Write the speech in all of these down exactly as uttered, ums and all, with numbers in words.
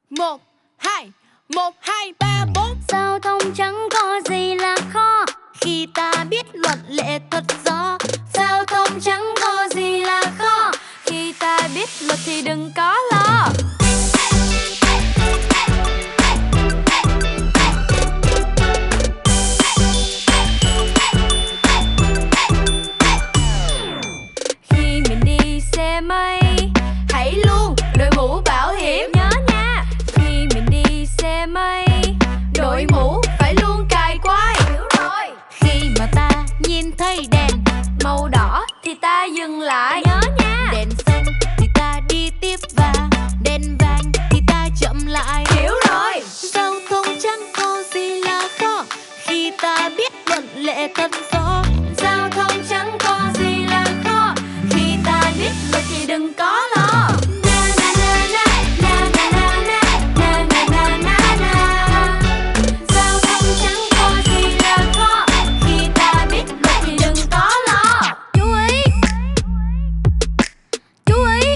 Một, hai, một, hai, ba, bốn. Giao thông chẳng có gì là khó Khi ta biết luật lệ thật rõ. Giao thông chẳng có gì là khó Khi ta biết luật thì đừng có lo. Khi mình đi xe máy, hãy luôn đội mũ bảo hiểm. Nhớ nha. Khi mình đi xe máy, đội mũ phải luôn cài quai. Hiểu rồi. Khi mà ta nhìn thấy đèn màu đỏ thì ta dừng lại. Nhớ nha. Đèn xanh thì ta đi tiếp và đèn vàng thì ta chậm lại. Hiểu rồi. Giao thông chẳng có gì là khó khi ta biết luật lệ thật rõ. Giao thông chẳng có gì là khó Khi ta biết luật thì đừng có lo. Na na na na na na na na na na na na. Giao thông chẳng có gì là khó Khi ta biết luật thì đừng có lo. Chú ý. Chú ý.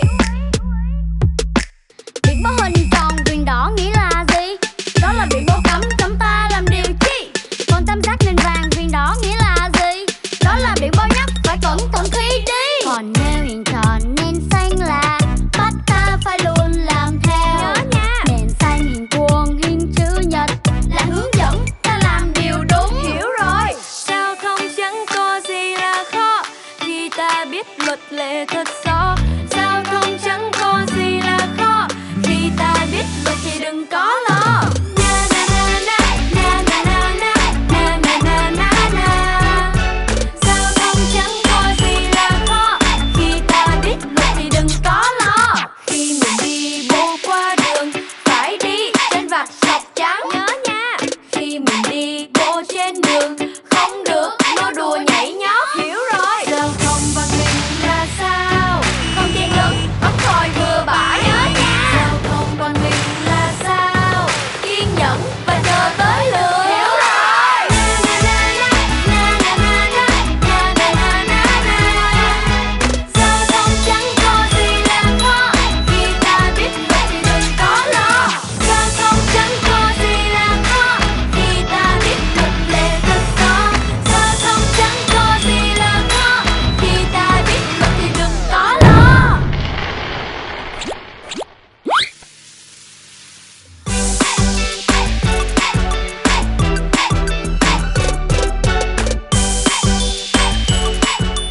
Biển báo hình tròn viền đỏ nghĩa là gì? Đó là biển báo cấm, cấm ta làm điều chi? Còn tam giác nền vàng viền đỏ nghĩa là gì? Đó là biển báo nhắc phải cẩn thận khi đi. Còn nếu hình tròn nền xanh là bắt ta phải luôn làm theo. Nhớ nha. Nền xanh hình vuông hình chữ nhật là hướng dẫn ta làm điều đúng. Hiểu rồi. Giao thông chẳng có gì là khó khi ta biết luật lệ thật rõ. Giao thông chẳng có gì là khó khi ta biết luật thì đừng có lo. Na na na na na na na na na na na na. Giao thông chẳng có gì là khó khi ta biết luật thì đừng có lo. Khi mình đi bộ qua đường phải đi trên vạch sọc trắng. Nhớ nha. Khi mình đi bộ trên đường không được nô đùa nhảy nhót. Hiểu rồi. Giao thông văn minh là sao? Không chen lấn bắt còi bừa bãi. Nhớ nha. Giao thông văn minh là sao? Kiên nhẫn và chờ tới lượt. Hiểu rồi. Na na na na na na na na na na. Giao thông chẳng có gì là khó khi ta biết luật thì đừng có lo. Giao thông chẳng có gì là khó khi ta biết luật lệ thật rõ. Giao thông chẳng có gì là khó khi ta biết luật thì đừng có lo.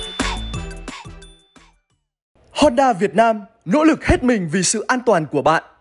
Honda Việt Nam nỗ lực hết mình vì sự an toàn của bạn.